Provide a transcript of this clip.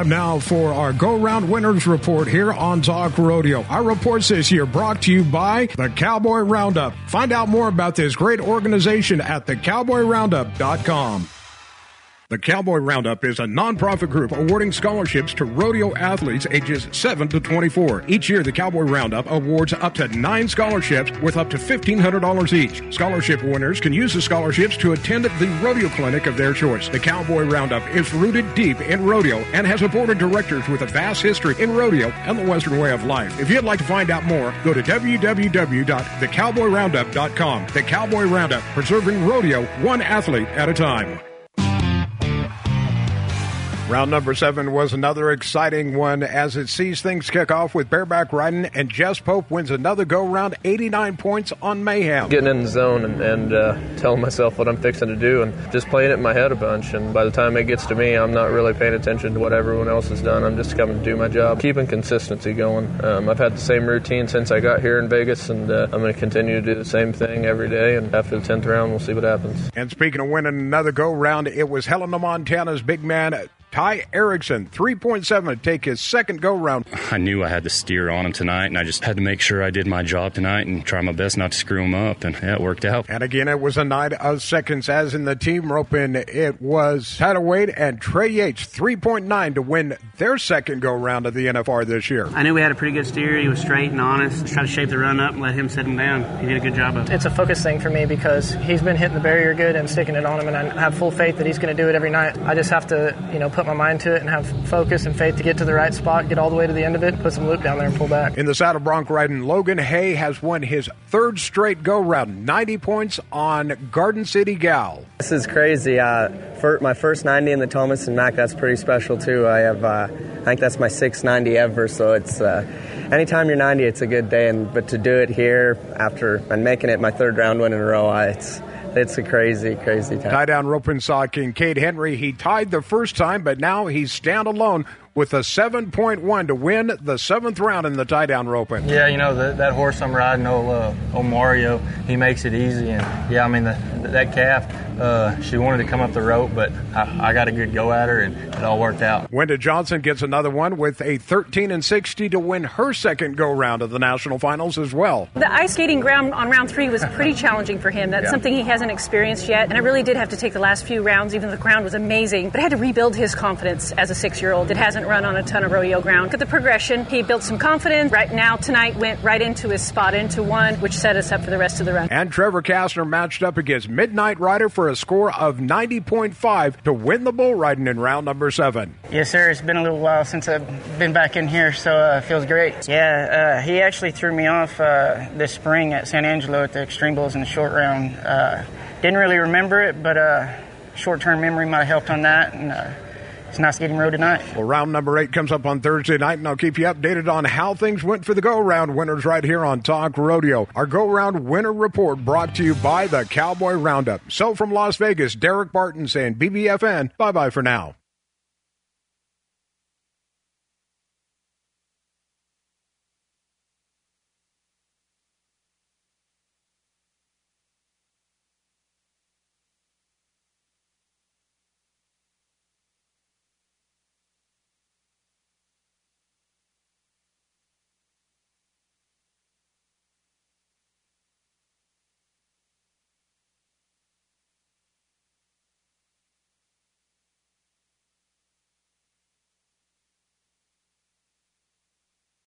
Time now for our Go-Round Winners Report here on Talk Rodeo. Our reports this year brought to you by the Cowboy Roundup. Find out more about this great organization at thecowboyroundup.com. The Cowboy Roundup is a nonprofit group awarding scholarships to rodeo athletes ages 7 to 24. Each year, the Cowboy Roundup awards up to 9 scholarships worth up to $1,500 each. Scholarship winners can use the scholarships to attend the rodeo clinic of their choice. The Cowboy Roundup is rooted deep in rodeo and has a board of directors with a vast history in rodeo and the Western way of life. If you'd like to find out more, go to www.thecowboyroundup.com. The Cowboy Roundup, preserving rodeo one athlete at a time. Round number 7 was another exciting one as it sees things kick off with bareback riding, and Jess Pope wins another go-round, 89 points on Mayhem. Getting in the zone and telling myself what I'm fixing to do and just playing it in my head a bunch, and by the time it gets to me, I'm not really paying attention to what everyone else has done. I'm just coming to do my job. Keeping consistency going. I've had the same routine since I got here in Vegas, and I'm going to continue to do the same thing every day, and after the 10th round, we'll see what happens. And speaking of winning another go-round, it was Helena, Montana's big man, Ty Erickson, 3.7 to take his second go-round. I knew I had to steer on him tonight, and I just had to make sure I did my job tonight and try my best not to screw him up, and yeah, it worked out. And again, it was a night of seconds, as in the team roping, it was Tyler Wade and Trey Yates, 3.9 to win their second go-round of the NFR this year. I knew we had a pretty good steer. He was straight and honest. Try to shape the run up and let him set him down. He did a good job of it. It's a focus thing for me because he's been hitting the barrier good and sticking it on him, and I have full faith that he's going to do it every night. I just have to, put my mind to it and have focus and faith to get to the right spot, get all the way to the end of it, put some loop down there and pull back. In the saddle bronc riding, Logan Hay has won his third straight go-round, 90 points on Garden City Gal. This is crazy. For my first 90 in the Thomas and Mac, that's pretty special too. I think that's my 6th 90 ever, so it's anytime you're 90, it's a good day. But to do it here and making it my 3rd round win in a row, it's a crazy, crazy time. Tie-down roping saw Kincaid Henry. He tied the first time, but now he's standalone with a 7.1 to win the 7th round in the tie-down roping. Yeah, that horse I'm riding, old Mario, he makes it easy. And, that calf, she wanted to come up the rope, but I got a good go at her, and it all worked out. Wenda Johnson gets another one with a 13-60 to win her second go-round of the national finals as well. The ice skating ground on round 3 was pretty challenging for him. That's something he hasn't experienced yet, and I really did have to take the last few rounds, even though the ground was amazing, but I had to rebuild his confidence as a 6-year-old. It hasn't run on a ton of rodeo ground. Look at the progression. He built some confidence. Right now, tonight, went right into his spot, into 1, which set us up for the rest of the run. And Trevor Kastner matched up against Midnight Rider for a score of 90.5 to win the bull riding in round number 7. Yes, sir. It's been a little while since I've been back in here, so it feels great. Yeah, he actually threw me off this spring at San Angelo at the Extreme Bulls in the short round. Didn't really remember it, but short-term memory might have helped on that, and it's nice getting road tonight. Well, round number 8 comes up on Thursday night, and I'll keep you updated on how things went for the go-round winners right here on Talk Rodeo. Our go-round winner report brought to you by the Cowboy Roundup. So from Las Vegas, Derek Barton saying BBFN, bye-bye for now.